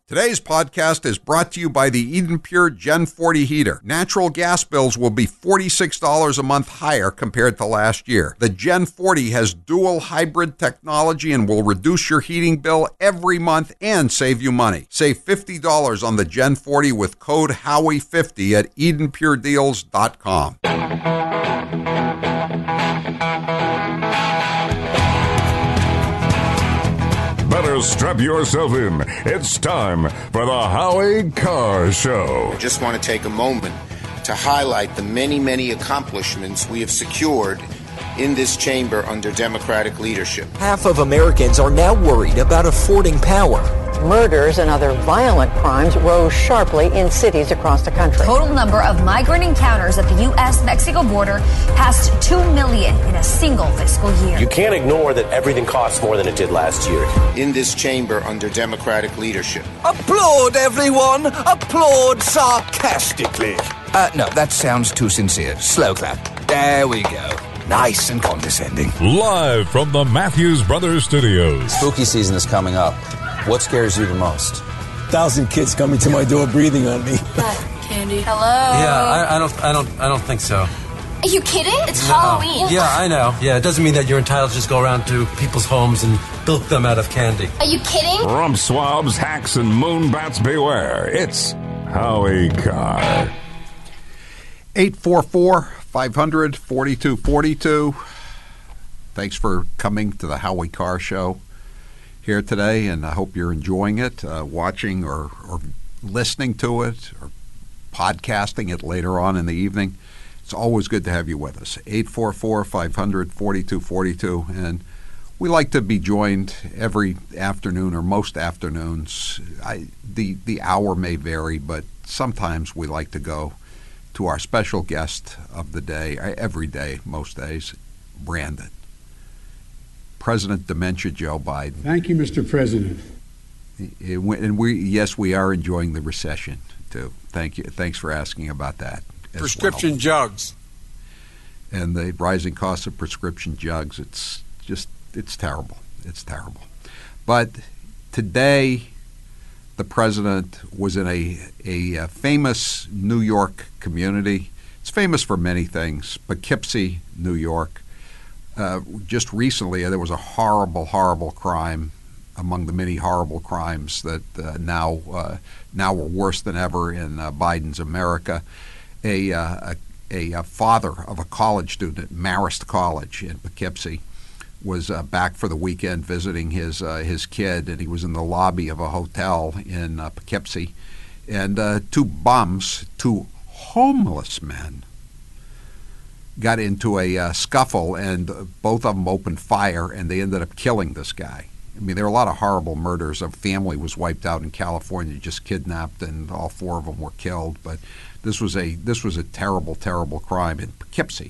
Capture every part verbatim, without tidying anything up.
Today's podcast is brought to you by the Eden Pure Gen forty heater. Natural gas bills will be forty-six dollars a month higher compared to last year. The Gen forty has dual hybrid technology and will reduce your heating bill every month and save you money. Save fifty dollars on the Gen forty with code Howie fifty at eden pure deals dot com. Better strap yourself in. It's time for the Howie Carr Show. I just want to take a moment to highlight the many, many accomplishments we have secured in this chamber under Democratic leadership. Half of Americans are now worried about affording power. Murders and other violent crimes rose sharply in cities across the country. Total number of migrant encounters at the U S Mexico border passed two million in a single fiscal year. You can't ignore that everything costs more than it did last year. In this chamber under Democratic leadership. Applaud, everyone! Applaud sarcastically. Uh, no, that sounds too sincere. Slow clap. There we go. Nice and condescending. Live from the Matthews Brothers Studios. Spooky season is coming up. What scares you the most? Thousand kids coming to my door breathing on me. Candy. Hello. Yeah, I, I don't, I don't, I don't think so. Are you kidding? It's no. Halloween. Yeah, I know. Yeah, it doesn't mean that you're entitled to just go around to people's homes and bilk them out of candy. Are you kidding? Rump swabs, hacks, and moonbats beware. It's Howie Carr. eight four four, five hundred, forty-two forty-two. Thanks for coming to the Howie Carr Show here today, and I hope you're enjoying it, uh, watching or, or listening to it or podcasting it later on in the evening. It's always good to have you with us. eight four four, five hundred, forty-two forty-two. And we like to be joined every afternoon or most afternoons. I, the, the hour may vary, but sometimes we like to go to our special guest of the day, every day, most days, Brandon. President Dementia Joe Biden. Thank you, Mister President. And we, yes, we are enjoying the recession too. Thank you. Thanks for asking about that. Prescription well. jugs. And the rising cost of prescription jugs. It's just, it's terrible. It's terrible. But today, the president was in a, a famous New York community. It's famous for many things. Poughkeepsie, New York. Uh, just recently, there was a horrible, horrible crime among the many horrible crimes that uh, now uh, now are worse than ever in uh, Biden's America. A, uh, a, a father of a college student at Marist College in Poughkeepsie was uh, back for the weekend visiting his uh, his kid, and he was in the lobby of a hotel in uh, Poughkeepsie, and uh, two bums, two homeless men, got into a uh, scuffle, and both of them opened fire, and they ended up killing this guy. I mean, there are a lot of horrible murders. A family was wiped out in California, just kidnapped, and all four of them were killed. But this was a this was a terrible, terrible crime in Poughkeepsie.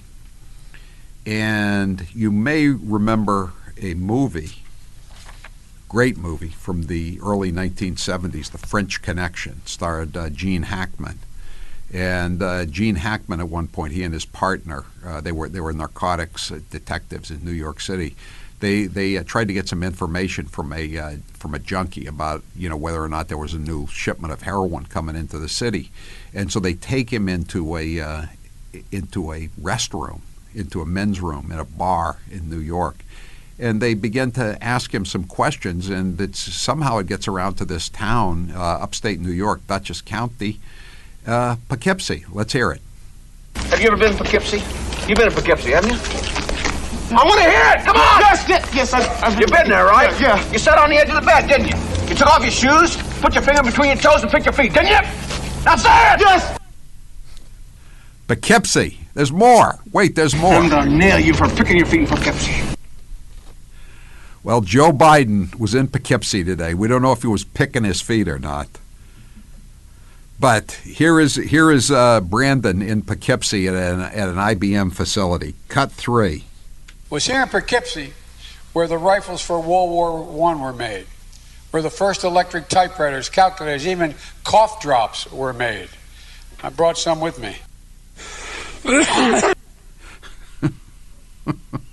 And you may remember a movie, great movie from the early nineteen seventies, The French Connection, starred uh, Gene Hackman. And uh, Gene Hackman, at one point, he and his partner, uh, they were they were narcotics uh, detectives in New York City. They they uh, tried to get some information from a uh, from a junkie about you know whether or not there was a new shipment of heroin coming into the city, and so they take him into a uh, into a restroom, into a men's room in a bar in New York, and they begin to ask him some questions, and it's somehow it gets around to this town, uh, upstate New York, Dutchess County. Uh, Poughkeepsie. Let's hear it. Have you ever been in Poughkeepsie? You've been in Poughkeepsie, haven't you? I want to hear it! Come on! Yes, yes, yes I've, I've You've been there, right? Yeah, yeah. You sat on the edge of the bed, didn't you? You took off your shoes, put your finger between your toes, and picked your feet, didn't you? Now say it! Yes! Poughkeepsie. There's more. Wait, there's more. I'm going to nail you for picking your feet in Poughkeepsie. Well, Joe Biden was in Poughkeepsie today. We don't know if he was picking his feet or not. But here is here is uh, Brandon in Poughkeepsie at an, at an I B M facility. Cut three. Was here in Poughkeepsie where the rifles for World War One were made, where the first electric typewriters, calculators, even cough drops were made. I brought some with me.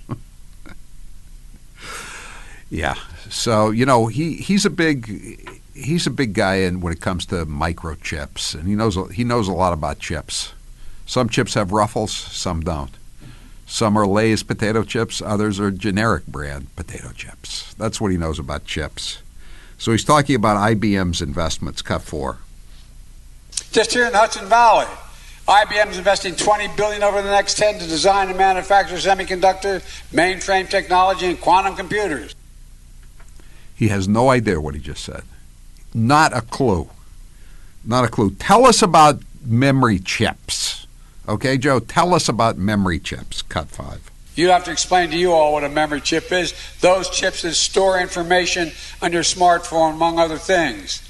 Yeah. So, you know, he, he's a big he's a big guy in when it comes to microchips, and he knows he knows a lot about chips. Some chips have ruffles, some don't. Some are Lay's potato chips, others are generic brand potato chips. That's what he knows about chips. So he's talking about I B M's investments, cut four. Just here in the Hudson Valley, I B M's investing twenty billion dollars over the next ten to design and manufacture semiconductor, mainframe technology, and quantum computers. He has no idea what he just said. Not a clue. Not a clue. Tell us about memory chips. Okay, Joe, tell us about memory chips, cut five. You'd have to explain to you all what a memory chip is. Those chips that store information on your smartphone, among other things.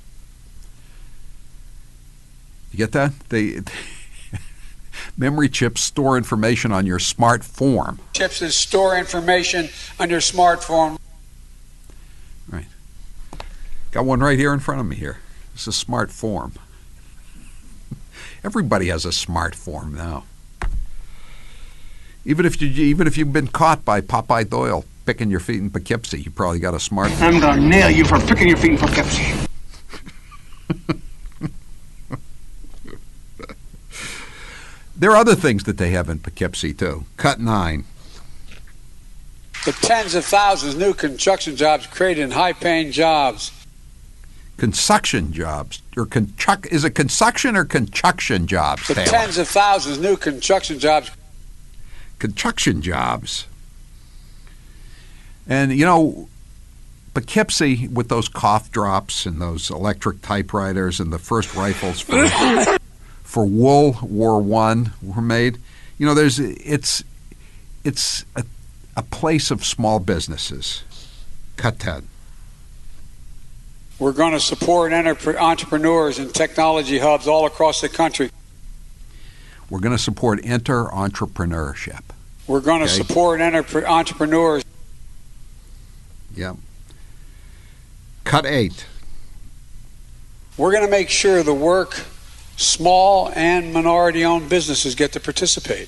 You get that? They, memory chips store information on your smartphone. Chips that store information on your smartphone. Right. Got one right here in front of me here. It's a smart form. Everybody has a smart form now. Even if you even if you've been caught by Popeye Doyle picking your feet in Poughkeepsie, you probably got a smart form. I'm gonna nail you for picking your feet in Poughkeepsie. There are other things that they have in Poughkeepsie too. Cut nine. The tens of thousands of new construction jobs created in high-paying jobs. Construction jobs, or construct, is it construction or construction jobs, The Taylor? tens of thousands of new construction jobs. Construction jobs. And, you know, Poughkeepsie, with those cough drops and those electric typewriters and the first rifles for, for World War One were made, you know, there's it's it's a, a place of small businesses. Cut ten. We're going to support enter- entrepreneurs and technology hubs all across the country. We're going to support enter-entrepreneurship. We're going to Okay. support enter- entrepreneurs. Yeah. Cut eight. We're going to make sure the work, small and minority-owned businesses get to participate.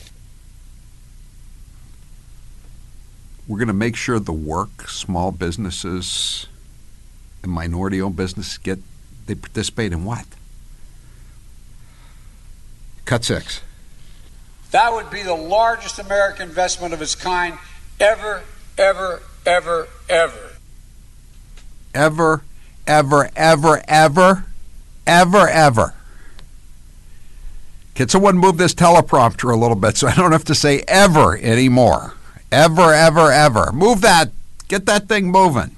We're going to make sure the work, small businesses, and minority-owned businesses get, they participate in what? Cut six. That would be the largest American investment of its kind ever, ever, ever, ever. Ever, ever, ever, ever, ever, ever. Can someone move this teleprompter a little bit so I don't have to say ever anymore? Ever, ever, ever. Move that. Get that thing moving.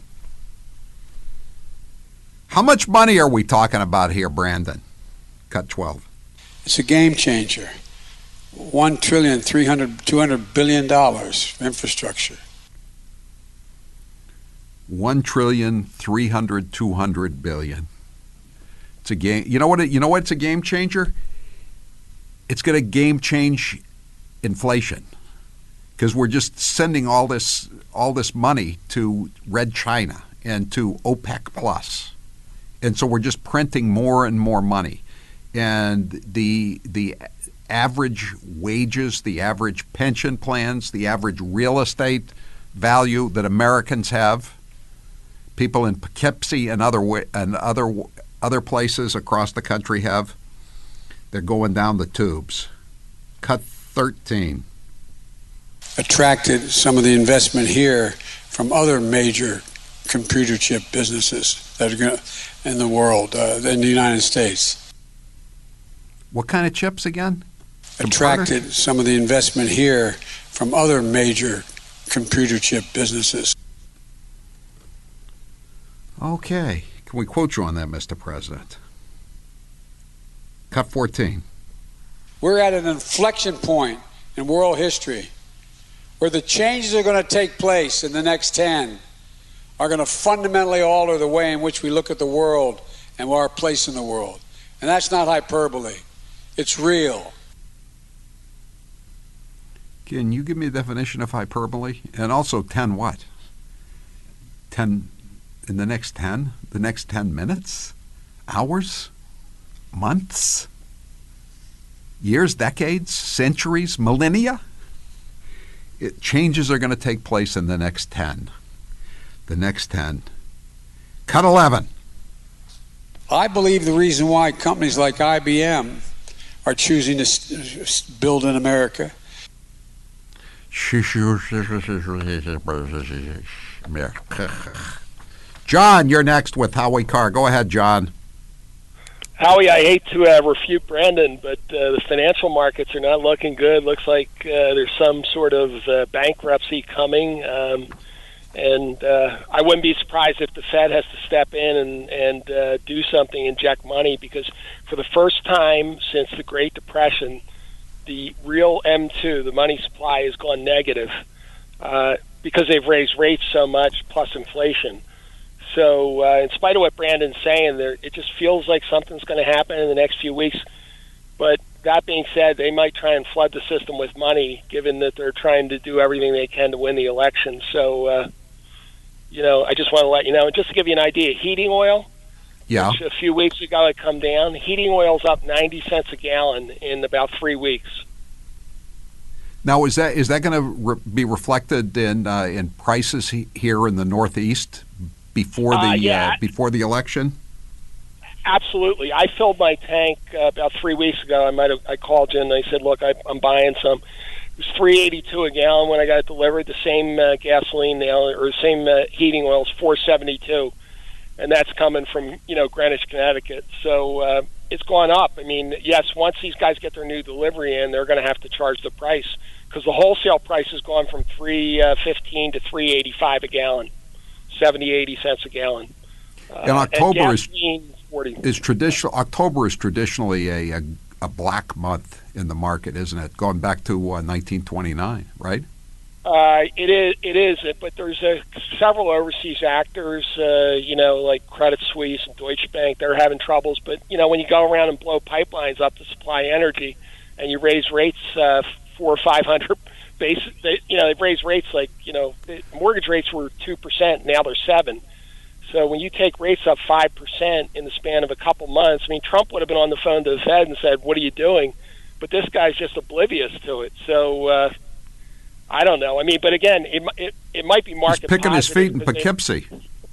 How much money are we talking about here, Brandon? Cut twelve. It's a game changer. One trillion, three hundred, two hundred billion dollars for infrastructure. One trillion, three hundred, two hundred billion. It's a game. You know what? It, you know what? It's a game changer. It's going to game change inflation because we're just sending all this all this money to Red China and to OPEC Plus, and so we're just printing more and more money, and the the average wages, the average pension plans, the average real estate value that Americans have, people in Poughkeepsie and other and other other places across the country have, they're going down the tubes. Cut thirteen. Attracted some of the investment here from other major computer chip businesses that are going to, in the world, uh, in the United States. What kind of chips again? Attracted some of the investment here from other major computer chip businesses. Okay. Can we quote you on that, Mister President? Cut fourteen. We're at an inflection point in world history where the changes that are going to take place in the next ten are going to fundamentally alter the way in which we look at the world and our place in the world. And that's not hyperbole. It's real. Can you give me a definition of hyperbole? And also ten what? ten in the next ten? The next ten minutes? Hours? Months? Years? Decades? Centuries? Millennia? It, changes are going to take place in the next ten. The next ten. Cut eleven. I believe the reason why companies like I B M are choosing to s- build in America. John, you're next with Howie Carr. Go ahead, John. Howie, I hate to uh, refute Brandon, but uh, the financial markets are not looking good. Looks like uh, there's some sort of uh, bankruptcy coming. Um, and uh, I wouldn't be surprised if the Fed has to step in and, and uh, do something, inject money, because for the first time since the Great Depression, the real M two, the money supply, has gone negative uh, because they've raised rates so much, plus inflation. So uh, in spite of what Brandon's saying, there, it just feels like something's going to happen in the next few weeks. But that being said, they might try and flood the system with money, given that they're trying to do everything they can to win the election. So, uh, you know, I just want to let you know. And just to give you an idea, heating oil, yeah. which a few weeks ago had come down, heating oil's up ninety cents a gallon in about three weeks. Now, is that is that going to re- be reflected in uh, in prices he- here in the Northeast before the uh, yeah. uh, before the election? Absolutely. I filled my tank uh, about three weeks ago. I might have I called you and I said, "Look, I, I'm buying some." It was three eighty-two a gallon when I got it delivered. The same uh, gasoline now, or the same uh, heating oil is four seventy-two, and that's coming from you know Greenwich, Connecticut. So uh, it's gone up. I mean, yes, once these guys get their new delivery in, they're going to have to charge the price because the wholesale price has gone from three fifteen to three eighty-five a gallon, seventy, eighty cents a gallon. Uh, and October and is forty. is traditional. October is traditionally a, a a black month in the market, isn't it? Going back to uh, nineteen twenty-nine, right? Uh, it is, it is, but there's uh, several overseas actors, uh, you know, like Credit Suisse and Deutsche Bank. They're having troubles, but you know, when you go around and blow pipelines up to supply energy, and you raise rates uh, four or five hundred basis, they, you know, they've raised rates like you know, the mortgage rates were two percent, now they're seven. So when you take rates up five percent in the span of a couple months, I mean, Trump would have been on the phone to the Fed and said, "What are you doing?" But this guy's just oblivious to it. So uh, I don't know. I mean, but again, it it, it might be market. He's picking his feet in Poughkeepsie.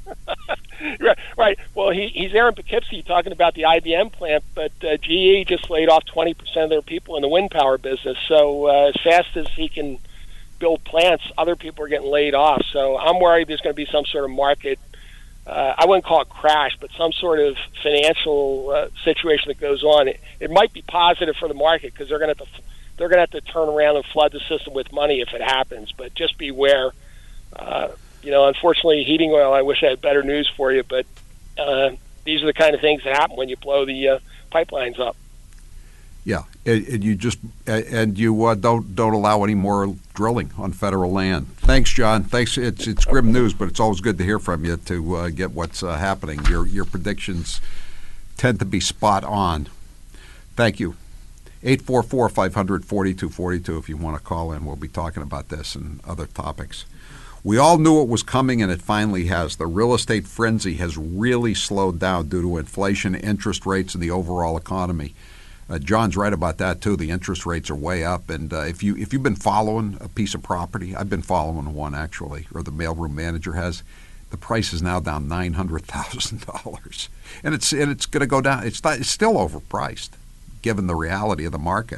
right, right. Well, he, he's there in Poughkeepsie talking about the I B M plant, but uh, G E just laid off twenty percent of their people in the wind power business. So uh, as fast as he can build plants, other people are getting laid off. So I'm worried there's going to be some sort of market. Uh, I wouldn't call it crash, but some sort of financial uh, situation that goes on. It, it might be positive for the market because they're going to they're going to have to turn around and flood the system with money if it happens. But just beware. Uh, you know, unfortunately, heating oil. I wish I had better news for you, but uh, these are the kind of things that happen when you blow the uh, pipelines up. Yeah, and, and you just and you uh, don't don't allow any more drilling on federal land. Thanks, John. Thanks. It's it's grim news, but it's always good to hear from you to uh, get what's uh, happening. Your your predictions tend to be spot on. Thank you. eight four four, five hundred, forty-two forty-two if you want to call in. We'll be talking about this and other topics. We all knew it was coming, and it finally has. The real estate frenzy has really slowed down due to inflation, interest rates, and the overall economy. Uh, John's right about that too. The interest rates are way up, and uh, if you if you've been following a piece of property, I've been following one actually, or the mailroom manager has. The price is now down nine hundred thousand dollars, and it's and it's going to go down. It's not, it's still overpriced, given the reality of the market.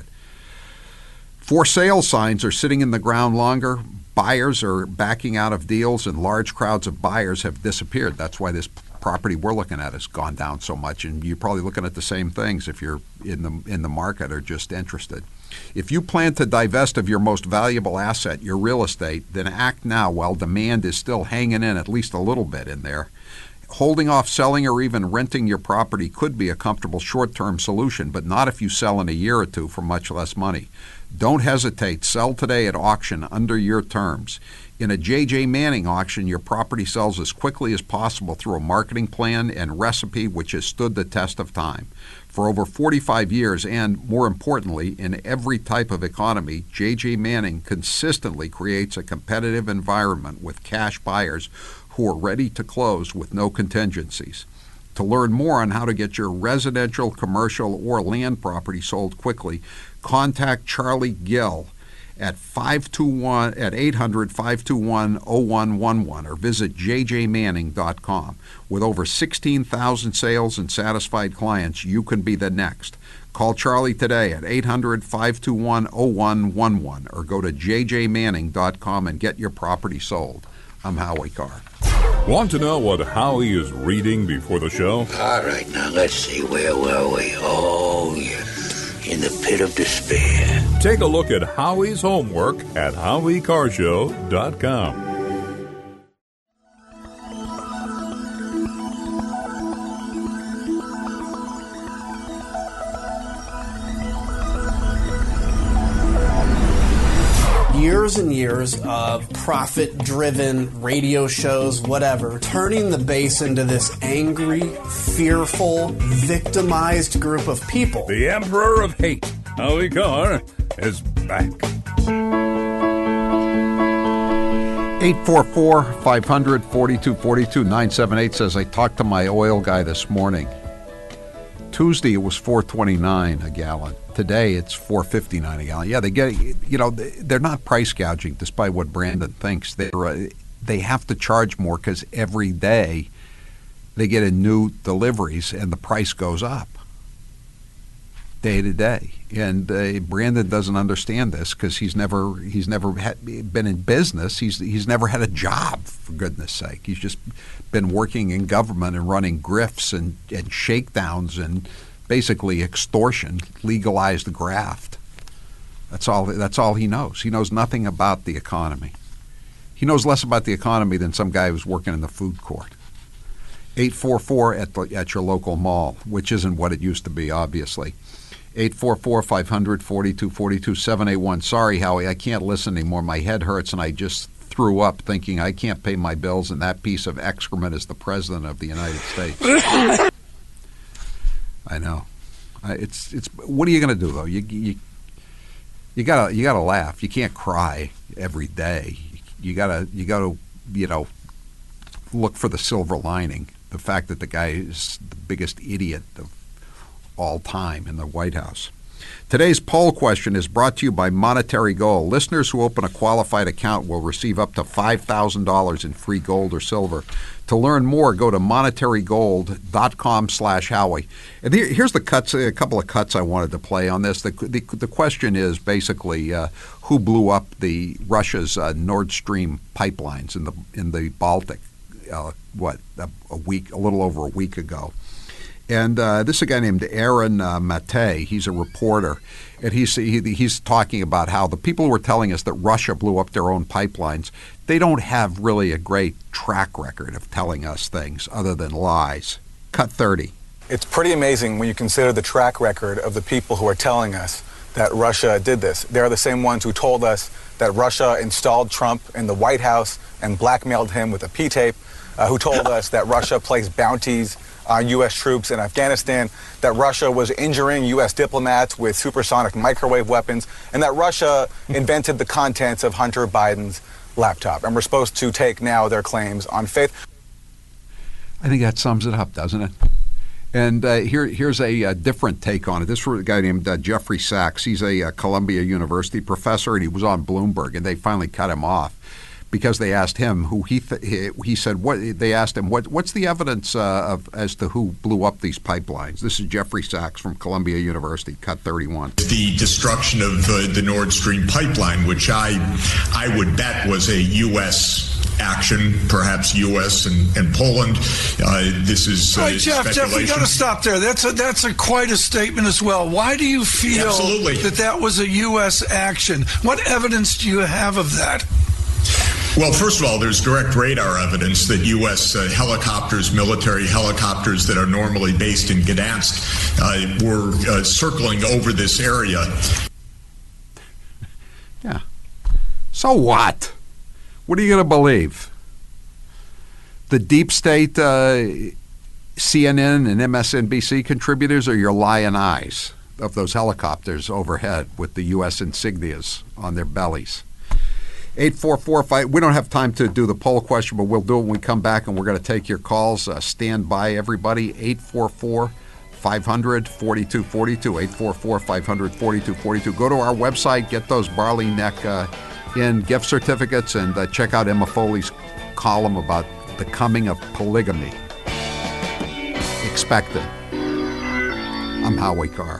For sale signs are sitting in the ground longer. Buyers are backing out of deals, and large crowds of buyers have disappeared. That's why this property we're looking at has gone down so much, and you're probably looking at the same things if you're in the in the market or just interested. If you plan to divest of your most valuable asset, your real estate, then act now while demand is still hanging in at least a little bit in there. Holding off selling or even renting your property could be a comfortable short-term solution, but not if you sell in a year or two for much less money. Don't hesitate. Sell today at auction under your terms. In a J J Manning auction, your property sells as quickly as possible through a marketing plan and recipe which has stood the test of time. For over forty-five years and, more importantly, in every type of economy, J J Manning consistently creates a competitive environment with cash buyers who are ready to close with no contingencies. To learn more on how to get your residential, commercial, or land property sold quickly, contact Charlie Gill at five two one at eight hundred, five two one, oh one one one or visit j j manning dot com. With over sixteen thousand sales and satisfied clients, you can be the next. Call Charlie today at eight hundred, five two one, oh one one one or go to j j manning dot com and get your property sold. I'm Howie Carr. Want to know what Howie is reading before the show? All right, now let's see. Where were we? Oh, yes. In the pit of despair. Take a look at Howie's homework at howie carr show dot com. Years and years of profit-driven radio shows, whatever, turning the base into this angry, fearful, victimized group of people. The Emperor of Hate, Howie Carr, is back. eight four four, five hundred, forty-two forty-two, nine seven eight says, I talked to my oil guy this morning. Tuesday it was four twenty-nine a gallon. Today it's four fifty-nine a gallon. Yeah, they get, you know, they're not price gouging, despite what Brandon thinks. They uh, they have to charge more because every day they get in new deliveries and the price goes up day to day. And uh, Brandon doesn't understand this because he's never he's never had, been in business. He's he's never had a job, for goodness sake. He's just been working in government and running grifts and, and shakedowns and basically extortion, legalized graft. That's all. That's all he knows. He knows nothing about the economy. He knows less about the economy than some guy who's working in the food court. eight four four at the, at your local mall, which isn't what it used to be, obviously. eight four four, five hundred, forty-two forty-two, seven eight one. Sorry, Howie, I can't listen anymore. My head hurts, and I just threw up thinking I can't pay my bills, and that piece of excrement is the President of the United States. I know. Uh, it's it's. What are you going to do though? You you you gotta you gotta laugh. You can't cry every day. You gotta you gotta you know look for the silver lining. The fact that the guy is the biggest idiot of all time in the White House. Today's poll question is brought to you by Monetary Gold. Listeners who open a qualified account will receive up to five thousand dollars in free gold or silver. To learn more, go to monetary gold dot com slash Howie. And here, here's the cuts, a couple of cuts I wanted to play on this. The the, the question is basically uh, who blew up the Russia's uh, Nord Stream pipelines in the in the Baltic? Uh, what a, a week, a little over a week ago. And uh, this is a guy named Aaron uh, Mate. He's a reporter, and he's he, he's talking about how the people who are telling us that Russia blew up their own pipelines, they don't have really a great track record of telling us things other than lies. Cut thirty. It's pretty amazing when you consider the track record of the people who are telling us that Russia did this. They're the same ones who told us that Russia installed Trump in the White House and blackmailed him with a P-tape, uh, who told us that Russia placed bounties on U S troops in Afghanistan, that Russia was injuring U S diplomats with supersonic microwave weapons, and that Russia invented the contents of Hunter Biden's laptop. And we're supposed to take now their claims on faith. I think that sums it up, doesn't it? And uh, here, here's a, a different take on it. This was a guy named uh, Jeffrey Sachs. He's a, a Columbia University professor, and he was on Bloomberg, and they finally cut him off because they asked him who he th- he, he said what they asked him what what's the evidence uh, of as to who blew up these pipelines. This is Jeffrey Sachs from Columbia University. Cut thirty-one. The destruction of uh, the Nord Stream pipeline, which I I would bet was a U S action, perhaps U S and, and Poland. Uh, this is uh, All right, Jeff, Jeff, we got to stop there. That's a that's a quite a statement as well. Why do you feel Absolutely. that that was a U S action? What evidence do you have of that? Well, first of all, there's direct radar evidence that U S uh, helicopters, military helicopters that are normally based in Gdansk, uh, were uh, circling over this area. Yeah. So what? What are you going to believe? The deep state uh, C N N and M S N B C contributors, or your lying eyes of those helicopters overhead with the U S insignias on their bellies? eight four four five. We don't have time to do the poll question, but we'll do it when we come back, and we're going to take your calls. Uh, stand by, everybody. eight four four, five hundred, forty-two forty-two, eight four four, five hundred, forty-two forty-two. Go to our website, get those Barley Neck uh, in gift certificates, and uh, check out Emma Foley's column about the coming of polygamy. Expect it. I'm Howie Carr.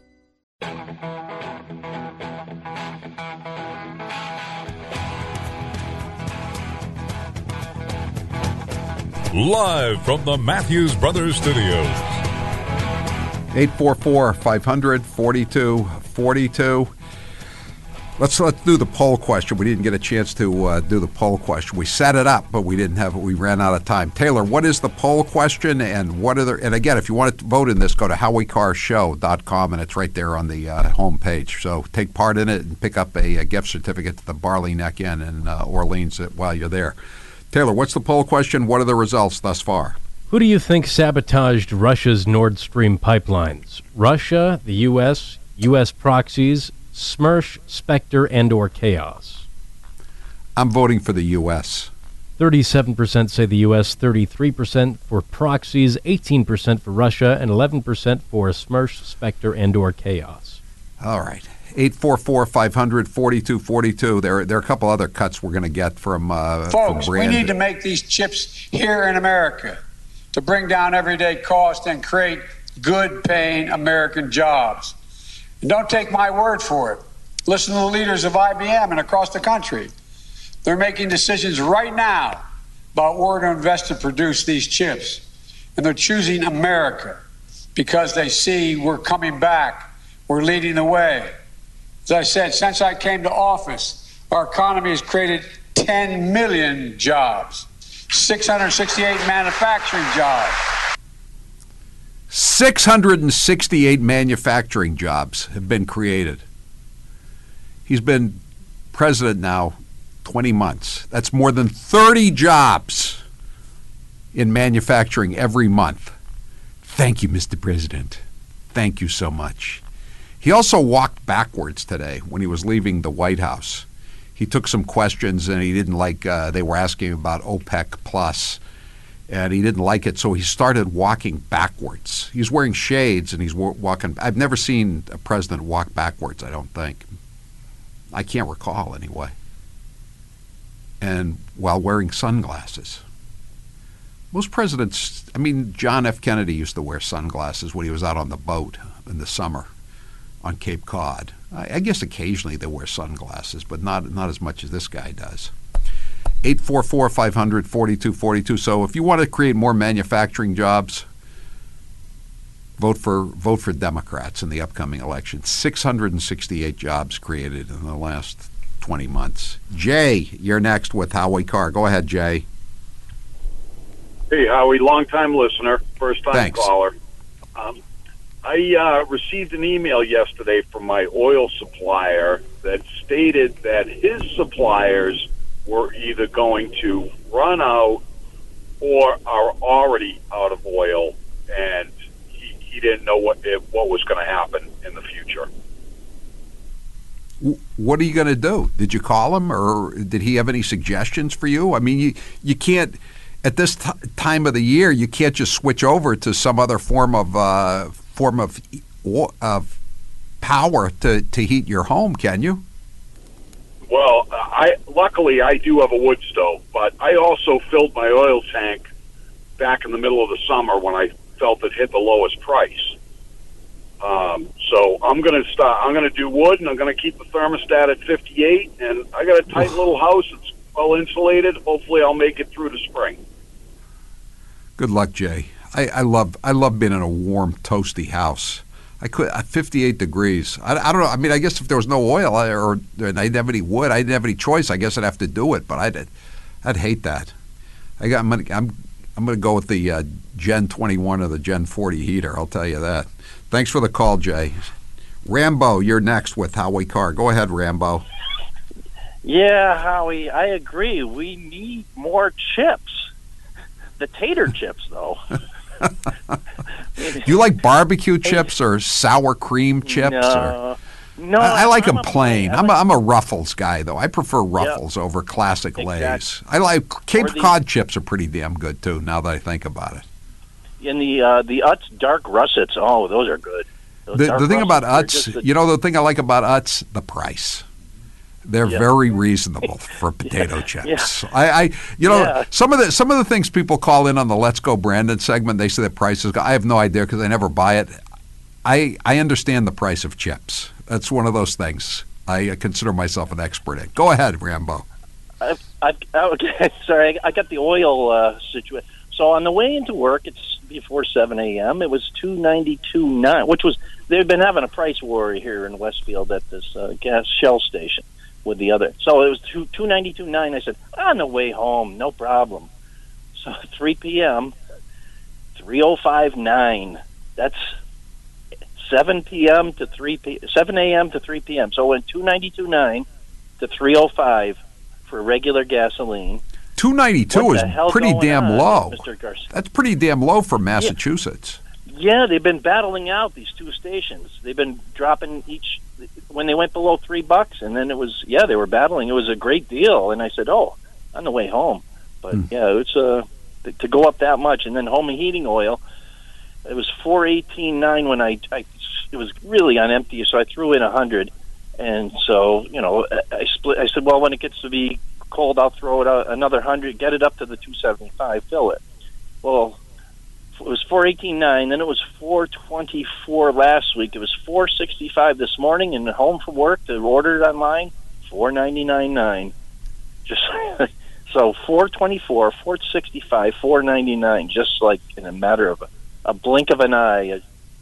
Live from the Matthews Brothers Studios. eight four four, five hundred, forty-two forty-two. Let's let's do the poll question. We didn't get a chance to uh, do the poll question. We set it up, but we didn't have it. We ran out of time. Taylor, what is the poll question, and what are the? And again, if you want to vote in this, go to howie carr show dot com, and it's right there on the uh, home page. So take part in it and pick up a, a gift certificate to the Barley Neck Inn in uh, Orleans while you're there. Taylor, what's the poll question? What are the results thus far? Who do you think sabotaged Russia's Nord Stream pipelines? Russia, the U S, U S proxies, Smersh, Spectre, and or chaos? I'm voting for the U S thirty-seven percent say the U S, thirty-three percent for proxies, eighteen percent for Russia, and eleven percent for Smersh, Spectre, and or chaos. All right. eight four four, five hundred, forty-two forty-two. There, there are a couple other cuts we're going to get from uh, Folks, from we need to make these chips here in America to bring down everyday cost and create good-paying American jobs. And don't take my word for it. Listen to the leaders of I B M and across the country. They're making decisions right now about where to invest to produce these chips. And they're choosing America because they see we're coming back. We're leading the way. As I said, since I came to office, our economy has created ten million jobs, six hundred sixty-eight manufacturing jobs. six hundred sixty-eight manufacturing jobs have been created. He's been president now twenty months. That's more than thirty jobs in manufacturing every month. Thank you, Mister President. Thank you so much. He also walked backwards today when he was leaving the White House. He took some questions, and he didn't like, uh, they were asking about OPEC Plus, and he didn't like it, so he started walking backwards. He's wearing shades, and he's walking. I've never seen a president walk backwards, I don't think. I can't recall, anyway. And while wearing sunglasses. Most presidents, I mean, John F. Kennedy used to wear sunglasses when he was out on the boat in the summer on Cape Cod. I, I guess occasionally they wear sunglasses, but not not as much as this guy does. eight four four, five hundred, forty-two forty-two. So if you want to create more manufacturing jobs, vote for vote for Democrats in the upcoming election. six hundred sixty-eight jobs created in the last twenty months. Jay, you're next with Howie Carr. Go ahead, Jay. Hey, Howie, long-time listener, first-time Thanks. caller. Um, I uh, received an email yesterday from my oil supplier that stated that his suppliers were either going to run out or are already out of oil, and he, he didn't know what if, what was going to happen in the future. What are you going to do? Did you call him, or did he have any suggestions for you? I mean, you, you can't, at this t- time of the year, you can't just switch over to some other form of uh, form of of power to, to heat your home, can you? Well, I luckily I do have a wood stove, but I also filled my oil tank back in the middle of the summer when I felt it hit the lowest price. Um, so I'm going to start. I'm going to do wood, and I'm going to keep the thermostat at fifty-eight. And I got a tight little house. It's well insulated. Hopefully, I'll make it through the spring. Good luck, Jay. I, I love I love being in a warm, toasty house. I could at fifty-eight degrees. I, I don't know. I mean, I guess if there was no oil I, or and I didn't have any wood, I didn't have any choice. I guess I'd have to do it, but I'd I'd hate that. I got I'm gonna, I'm I'm going to go with the uh, Gen twenty-one or the Gen forty heater. I'll tell you that. Thanks for the call, Jay. Rambo, you're next with Howie Carr. Go ahead, Rambo. Yeah, Howie, I agree. We need more chips. The tater chips, though. Do you like barbecue chips or sour cream chips? No, or? no. I, I like I'm them a- plain. I I'm, like- a, I'm a Ruffles guy, though. I prefer Ruffles over classic Exactly. Lay's. I like Cape Or the- Cod chips are pretty damn good too. Now that I think about it. And the uh, the Utz dark russets, oh, those are good. Those The, dark the thing about russets are Utz, just a- you know, the thing I like about Utz, the price. They're Yeah. very reasonable for potato chips. Yeah. I, I, you know, Yeah. some of the some of the things people call in on the Let's Go Brandon segment, they say the price is. I have no idea because I never buy it. I I understand the price of chips. That's one of those things I consider myself an expert in. Go ahead, Rambo. I've, I've, okay, sorry, I got the oil uh, situation. So on the way into work, it's before seven a.m. It was two ninety two nine, which was they've been having a price war here in Westfield at this uh, gas Shell station with the other. So it was two two ninety two nine. I said on the way home, no problem. So three p.m. three oh five nine. That's seven p.m. to three p. seven a.m. to three p.m. So it went two ninety two nine to three oh five for regular gasoline. two ninety-two What is the hell pretty going damn on, low. Mister Garcia? That's pretty damn low for Massachusetts. Yeah, they've been battling out these two stations. They've been dropping each when they went below three bucks, and then it was yeah they were battling. It was a great deal, and I said, oh, on the way home. But yeah, it's uh, to go up that much, and then home heating oil. It was four eighteen nine when I, I it was really on empty, so I threw in a hundred, and so you know I, I split. I said, well, when it gets to be cold, I'll throw it out another hundred, get it up to the two seventy five, fill it. Well, it was four eighteen nine, then it was four twenty four last week. It was four sixty five this morning, and home from work to order it online, four ninety nine nine. Just so four twenty four, four sixty five, four ninety nine, just like in a matter of a, a blink of an eye.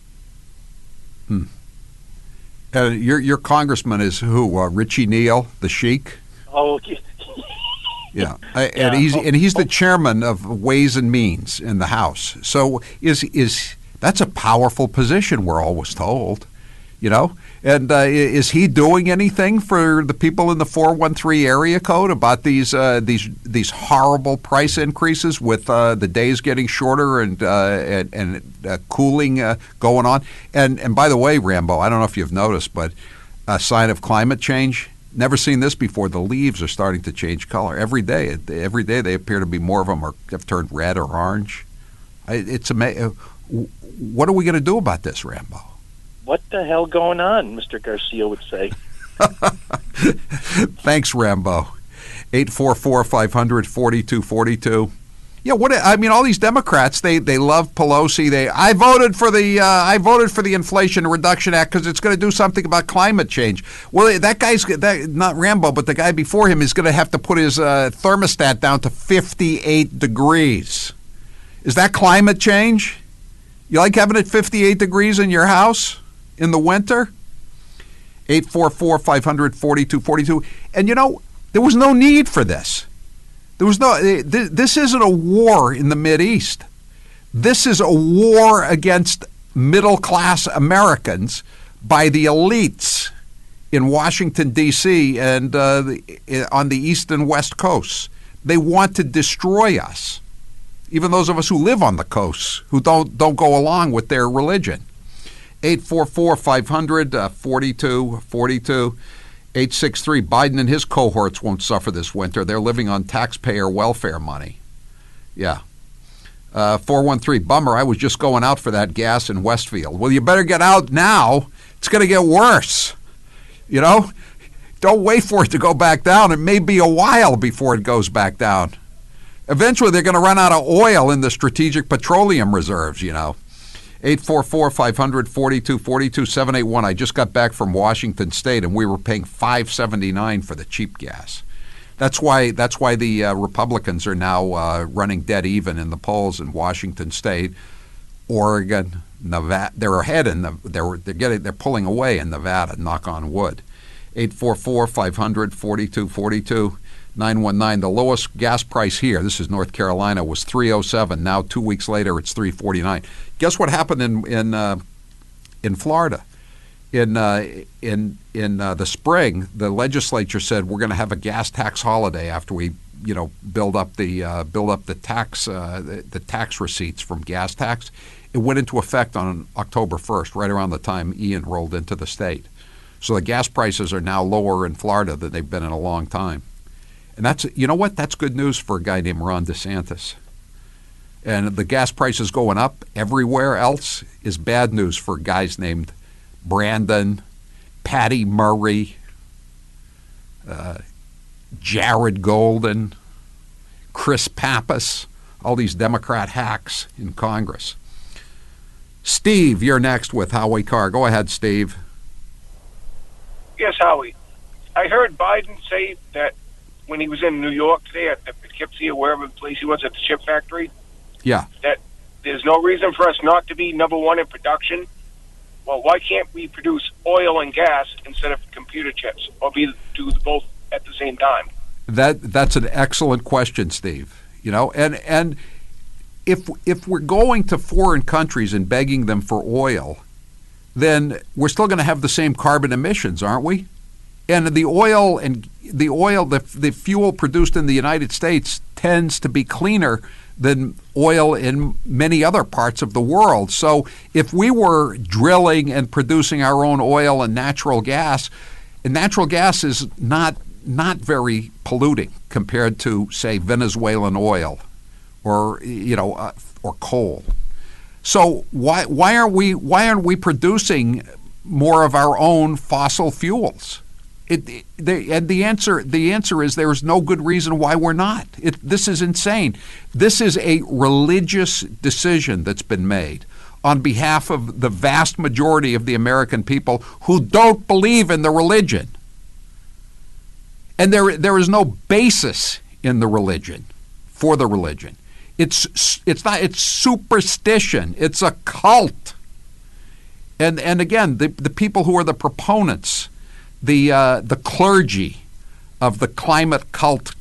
Hmm. Uh, your your congressman is who? Uh, Richie Neal, the Sheik. Oh, yeah, I, and he's and he's the chairman of Ways and Means in the House. So is is that's a powerful position? We're always told, you know. And uh, is he doing anything for the people in the four one three area code about these uh, these these horrible price increases with uh, the days getting shorter and uh, and, and uh, cooling uh, going on? And and by the way, Rambo, I don't know if you've noticed, but a sign of climate change. Never seen this before. The leaves are starting to change color every day. Every day they appear to be more of them are have turned red or orange. It's amazing. What are we going to do about this, Rambo? What the hell going on, Mister Garcia would say. Thanks, Rambo. eight four four, five hundred, forty-two forty-two. Yeah, what I mean, all these Democrats, they, they love Pelosi. They I voted for the uh, I voted for the Inflation Reduction Act because it's going to do something about climate change. Well, that guy's that not Rambo, but the guy before him is going to have to put his uh, thermostat down to fifty-eight degrees. Is that climate change? You like having it fifty-eight degrees in your house in the winter? eight four four, five hundred, forty-two forty-two. And you know, there was no need for this. There was no. This isn't a war in the Mideast. This is a war against middle-class Americans by the elites in Washington, D C and uh, the, on the east and west coasts. They want to destroy us, even those of us who live on the coasts who don't don't go along with their religion. eight four four, five hundred, forty-two forty-two. eight six three, Biden and his cohorts won't suffer this winter. They're living on taxpayer welfare money. Yeah. Uh, four one three, bummer, I was just going out for that gas in Westfield. Well, you better get out now. It's going to get worse. You know? Don't wait for it to go back down. It may be a while before it goes back down. Eventually, they're going to run out of oil in the strategic petroleum reserves, you know. eight four four, five hundred, forty-two forty-two, seven eight one. I just got back from Washington State, and we were paying five seventy-nine for the cheap gas. That's why that's why the uh, Republicans are now uh, running dead even in the polls in Washington State, Oregon, Nevada. They're ahead in the they're they're getting they're pulling away in Nevada. Knock on wood. eight four four, five hundred, forty-two forty-two. nine one nine, the lowest gas price here, this is North Carolina, was three oh seven. Now, two weeks later, it's three forty-nine. Guess what happened in in uh, in Florida? In uh, in in uh, the spring, the legislature said we're going to have a gas tax holiday after we, you know, build up the uh, build up the tax uh, the, the tax receipts from gas tax. It went into effect on October first, right around the time Ian rolled into the state. So the gas prices are now lower in Florida than they've been in a long time. And that's, you know what, that's good news for a guy named Ron DeSantis. And the gas prices going up everywhere else is bad news for guys named Brandon, Patty Murray, uh, Jared Golden, Chris Pappas, all these Democrat hacks in Congress. Steve, you're next with Howie Carr. Go ahead, Steve. Yes, Howie. I heard Biden say that when he was in New York today at the Poughkeepsie or wherever the place he was at the chip factory, Yeah. that there's no reason for us not to be number one in production. Well, why can't we produce oil and gas instead of computer chips, or be do both at the same time? That that's an excellent question, Steve. You know, and and if if we're going to foreign countries and begging them for oil, then we're still going to have the same carbon emissions, aren't we? And the oil and the oil, the the fuel produced in the United States tends to be cleaner than oil in many other parts of the world. So if we were drilling and producing our own oil and natural gas, and natural gas is not not very polluting compared to, say, Venezuelan oil or you know uh, or coal. So why why aren't we why aren't we producing more of our own fossil fuels? It, it, the, and the answer the answer is there is no good reason why we're not. It, this is insane. This is a religious decision that's been made on behalf of the vast majority of the American people who don't believe in the religion. And there there is no basis in the religion for the religion. It's it's not it's superstition. It's a cult. And and again, the the people who are the proponents, the uh, the clergy of the climate cult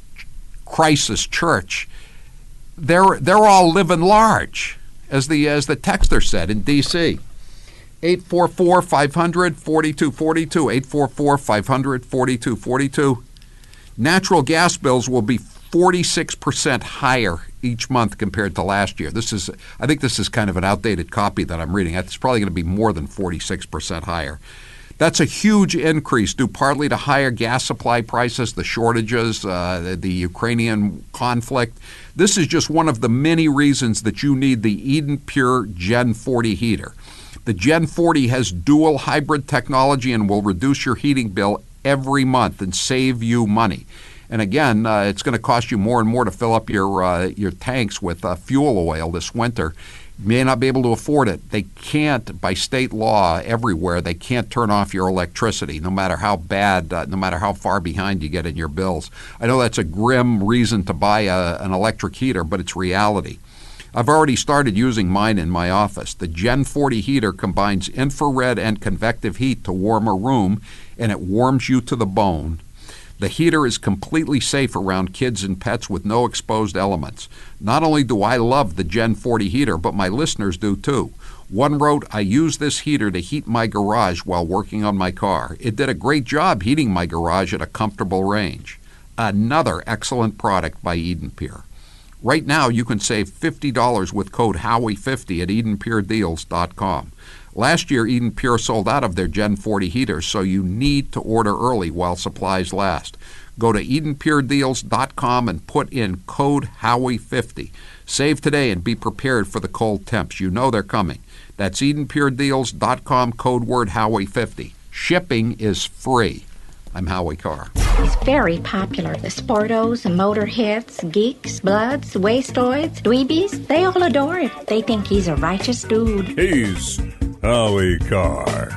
crisis church, they're they're all living large, as the as the texter said in D C eight four four, five hundred, forty-two forty-two, eight four four, five hundred, forty-two forty-two. Natural gas bills will be forty-six percent higher each month compared to last year. This is, I think this is kind of an outdated copy that I'm reading. It's probably going to be more than forty-six percent higher. That's a huge increase due partly to higher gas supply prices, the shortages, uh, the, the Ukrainian conflict. This is just one of the many reasons that you need the Eden Pure Gen forty heater. The Gen forty has dual hybrid technology and will reduce your heating bill every month and save you money. And again, uh, it's going to cost you more and more to fill up your uh, your tanks with uh, fuel oil this winter. You may not be able to afford it. They can't, by state law everywhere, they can't turn off your electricity, no matter how bad, uh, no matter how far behind you get in your bills. I know that's a grim reason to buy a, an electric heater, but it's reality. I've already started using mine in my office. The Gen forty heater combines infrared and convective heat to warm a room, and it warms you to the bone. The heater is completely safe around kids and pets with no exposed elements. Not only do I love the Gen forty heater, but my listeners do too. One wrote, I use this heater to heat my garage while working on my car. It did a great job heating my garage at a comfortable range. Another excellent product by Eden Pure. Right now, you can save fifty dollars with code Howie fifty at eden pure deals dot com. Last year, Eden Pure sold out of their Gen forty heaters, so you need to order early while supplies last. Go to eden pure deals dot com and put in code Howie fifty. Save today and be prepared for the cold temps. You know they're coming. That's eden pure deals dot com, code word Howie fifty. Shipping is free. I'm Howie Carr. He's very popular. The sportos, the motorheads, geeks, bloods, wastoids, dweebies, they all adore him. They think he's a righteous dude. He's Howie Carr.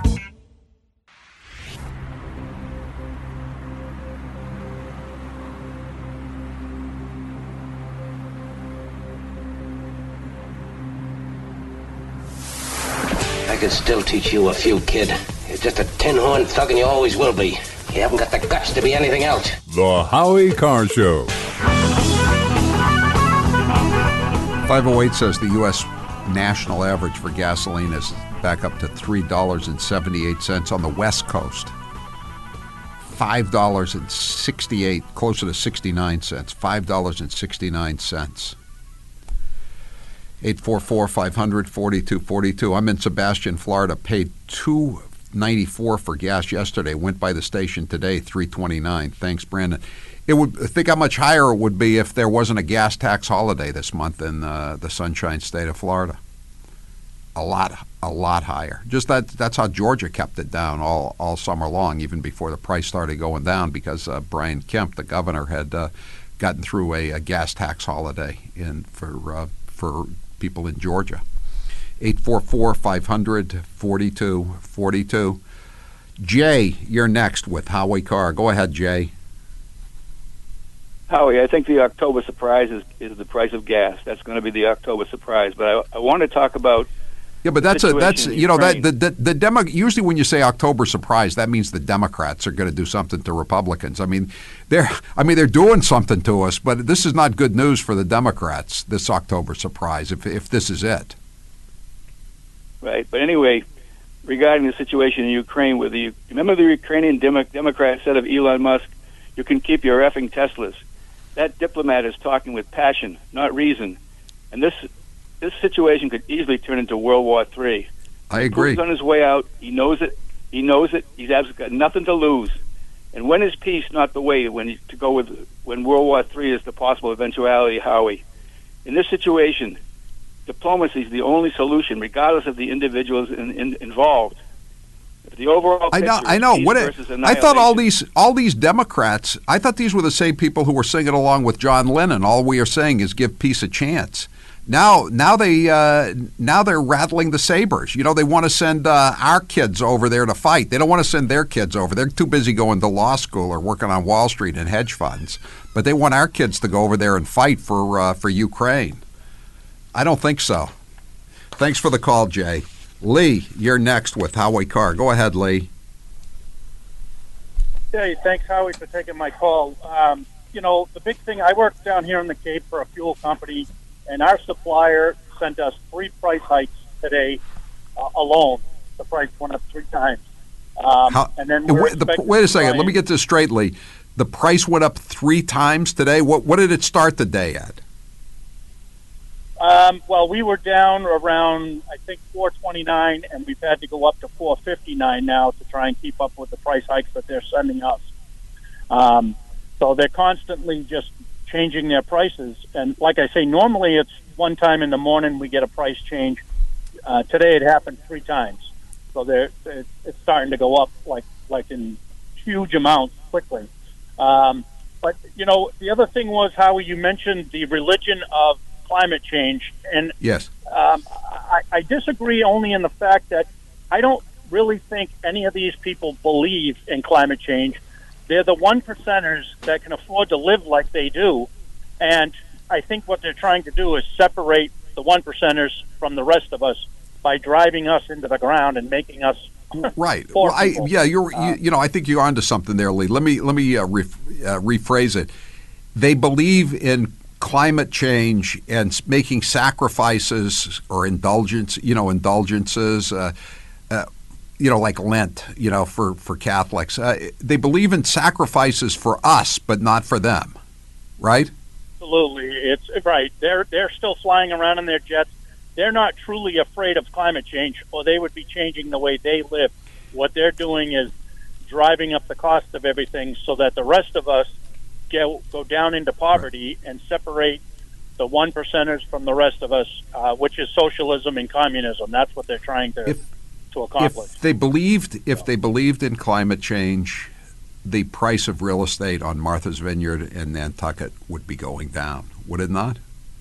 I could still teach you a few, kid. You're just a tin-horn thug and you always will be. You haven't got the guts to be anything else. The Howie Carr Show. five oh eight says the U S national average for gasoline is back up to three dollars and seventy-eight cents on the West Coast. five dollars and sixty-eight, closer to sixty-nine cents. five dollars and sixty-nine cents. eight four four, five hundred, forty-two forty-two. I'm in Sebastian, Florida. Paid two ninety-four for gas yesterday. Went by the station today, three twenty-nine. Thanks, Brandon. It would think how much higher it would be if there wasn't a gas tax holiday this month in uh, the Sunshine State of Florida. A lot, a lot higher. Just that that's how Georgia kept it down all, all summer long, even before the price started going down, because uh, Brian Kemp, the governor, had uh, gotten through a, a gas tax holiday in for uh, for people in Georgia. eight four four, five hundred, forty-two forty-two. Jay, you're next with Howie Carr. Go ahead, Jay. Howie, I think the October surprise is, is the price of gas. That's going to be the October surprise. But I, I want to talk about yeah, but that's a that's you know that the the, the demo usually when you say October surprise, that means the Democrats are going to do something to Republicans. I mean, they're I mean they're doing something to us, but this is not good news for the Democrats. This October surprise, if if this is it. Right, but anyway, regarding the situation in Ukraine, with the remember the Ukrainian Demo- Democrat said of Elon Musk, "You can keep your effing Teslas." That diplomat is talking with passion, not reason, and this this situation could easily turn into World War Three. I agree. Putin's on his way out. He knows it. He knows it. He's absolutely got nothing to lose. And when is peace not the way when to go with when World War Three is the possible eventuality, Howie? In this situation, diplomacy is the only solution, regardless of the individuals in, in, involved. If the overall I know. I know. What it, I thought all these all these Democrats. I thought these were the same people who were singing along with John Lennon. All we are saying is give peace a chance. Now, now they uh, now they're rattling the sabers. You know, they want to send uh, our kids over there to fight. They don't want to send their kids over. They're too busy going to law school or working on Wall Street and hedge funds. But they want our kids to go over there and fight for uh, for Ukraine. I don't think so. Thanks for the call, Jay. Lee, you're next with Howie Carr. Go ahead, Lee. Hey, thanks, Howie, for taking my call. Um, you know, the big thing, I work down here in the Cape for a fuel company, and our supplier sent us three price hikes today uh, alone. The price went up three times. Um, How, and then wait, the, wait a second. Let me get this straight, Lee. The price went up three times today. What what did it start the day at? Um, well, we were down around, I think, four twenty-nine, and we've had to go up to four fifty-nine now to try and keep up with the price hikes that they're sending us. Um, so they're constantly just changing their prices. And like I say, normally it's one time in the morning we get a price change. Uh, today it happened three times. So they're, they're, it's starting to go up like, like in huge amounts quickly. Um, but, you know, the other thing was, Howie, you mentioned the religion of climate change, and yes, um, I, I disagree only in the fact that I don't really think any of these people believe in climate change. They're the one percenters that can afford to live like they do, and I think what they're trying to do is separate the one percenters from the rest of us by driving us into the ground and making us right. Well, I, yeah, you're uh, you, you know I think you're onto something there, Lee. Let me let me uh, re- uh, rephrase it. They believe in climate change and making sacrifices or indulgence, you know, indulgences, uh, uh, you know, like Lent, you know, for, for Catholics. Uh, they believe in sacrifices for us, but not for them, right? Absolutely. It's right. They're, they're still flying around in their jets. They're not truly afraid of climate change, or they would be changing the way they live. What they're doing is driving up the cost of everything so that the rest of us Go, go down into poverty right. and separate the one percenters from the rest of us, uh, which is socialism and communism. That's what they're trying to if, to accomplish. If they believed, if they believed in climate change, the price of real estate on Martha's Vineyard in Nantucket would be going down, would it not?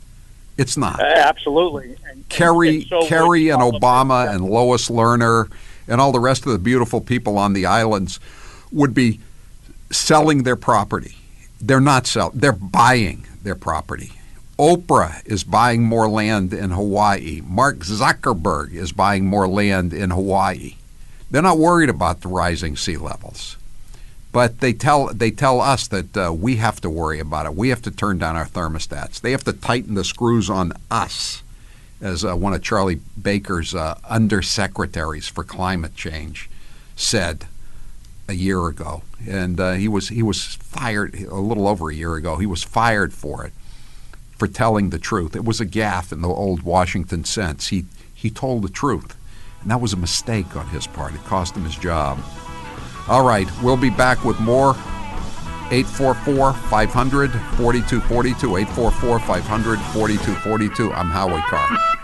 It's not. Uh, absolutely. And, Kerry, and so Kerry, and Obama, and Lois Lerner, and all the rest of the beautiful people on the islands would be selling their property. They're not selling. They're buying their property. Oprah is buying more land in Hawaii. Mark Zuckerberg is buying more land in Hawaii. They're not worried about the rising sea levels, but they tell they tell us that uh, we have to worry about it. We have to turn down our thermostats. They have to tighten the screws on us, as uh, one of Charlie Baker's uh, undersecretaries for climate change said a year ago, and uh, he was he was fired a little over a year ago. He was fired for it, for telling the truth. It was a gaffe in the old Washington sense. He he told the truth, and that was a mistake on his part. It cost him his job. All right, we'll be back with more eight four four, five hundred, forty-two forty-two, eight four four, five hundred, forty-two forty-two. I'm Howie Carr.